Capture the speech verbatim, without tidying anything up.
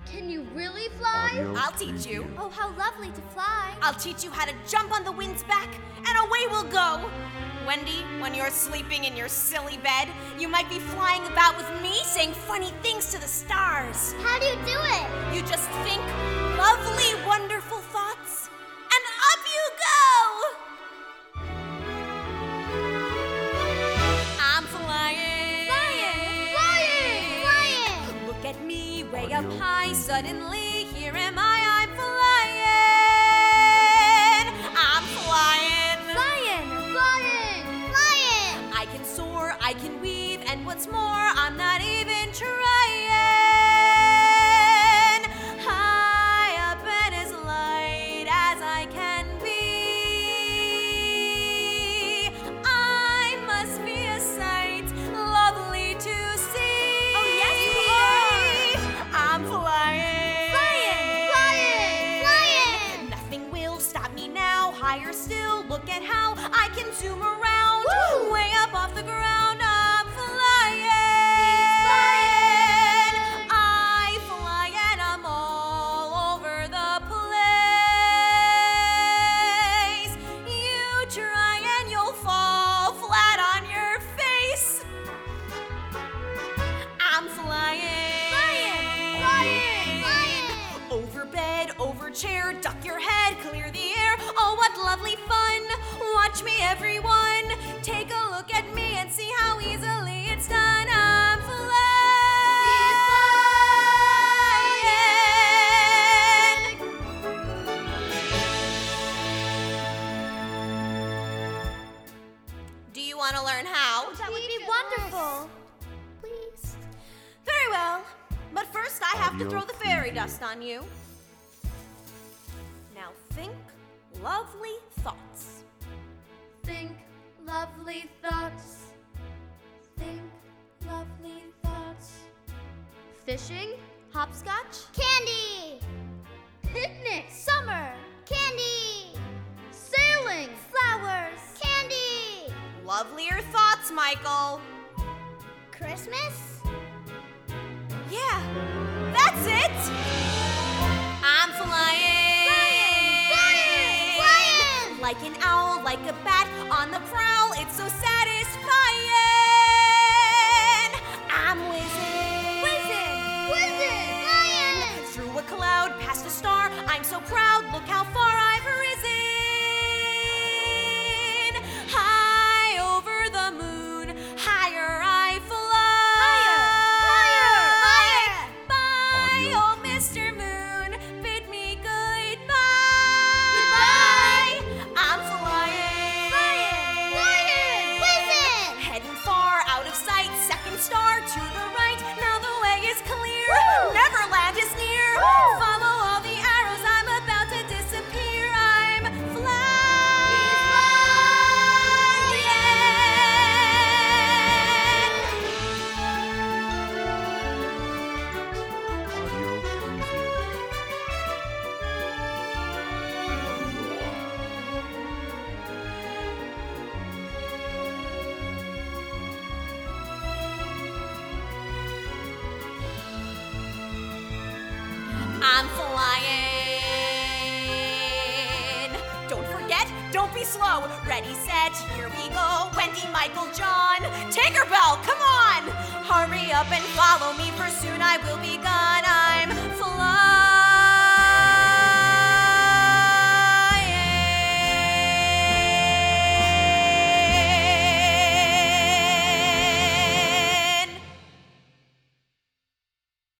Can you really fly? Audio I'll teach you. preview. Oh, how lovely to fly. I'll teach you how to jump on the wind's back, and away we'll go. Wendy, when you're sleeping in your silly bed, you might be flying about with me saying funny things to the stars. How do you do it? You just think lovely, wonderful thoughts, and up you go! I'm flying. Flying! Flying! Flying! Look at me way up Audio high, preview. suddenly here am I, I'm flying. I'm flying. Flying! Flying! Flying! I can soar, I can weave, and what's more, I'm not even trying. High up and as light as I can be. I must be a sight lovely to see. Oh, yes, you are. I'm flying. Flying! Flying! Flying! Nothing will stop me now. Higher still, look at how I can zoom around. Woo! Way up off the ground, I'm flying. I fly and I'm all over the place. You try and you'll fall flat on your face. I'm flying. Flying! Flying! Flying! Over bed, over chair, duck your head, clear the air. Oh, what lovely fun! Watch me, everyone. Take a look at me and see how easily it's done. I'm flying. Do you want to learn how? That would be wonderful. Please. Very well. But first, I have to Audio throw the fairy preview. dust on you. Now think lovely thoughts. Think lovely thoughts. Think lovely thoughts. Fishing? Hopscotch? Candy! Picnic! Summer! Candy! Sailing! Flowers! Candy! Lovelier thoughts, Michael. Christmas? Yeah, that's it. I'm flying. Flying! Flying! Like an owl, like a bat on the prowl. It's so satisfying. I'm whizzing. Whizzing! Whizzing! Flying! Through a cloud, past a star. I'm so proud. Look how far I've risen. High over the moon, higher I fly. Higher! Higher! Bye, Audio oh Mister Moon, bid me goodbye. Goodbye. I'm flying. Flying! Flying! Whizzing! Heading far out of sight, second star to the right. Now the way is clear. Woo! Neverland is near. Woo! Follow all the arrows, I'm about to disappear. I'm flying. Audio preview. I'm flying. Don't forget, don't be slow. Ready, set, here we go. Wendy, Michael, John. Tinkerbell, come on. Hurry up and follow me, for soon I will be gone.